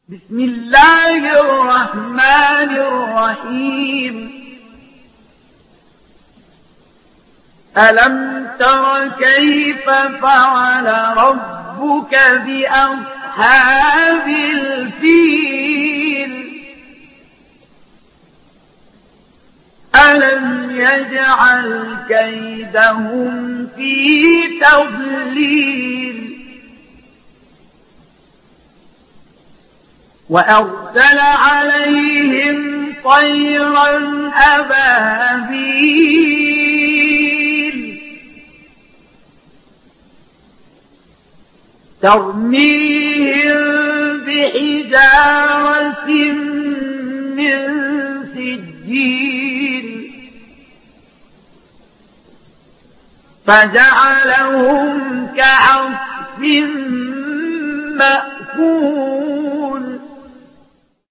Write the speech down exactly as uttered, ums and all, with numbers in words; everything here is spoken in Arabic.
بسم الله الرحمن الرحيم. ألم تر كيف فعل ربك بأصحاب الفيل؟ ألم يجعل كيدهم في تضليل وأرسل عليهم طيرا أبابيل ترميهم بحجارة من سجيل فجعلهم كعصف مأكول.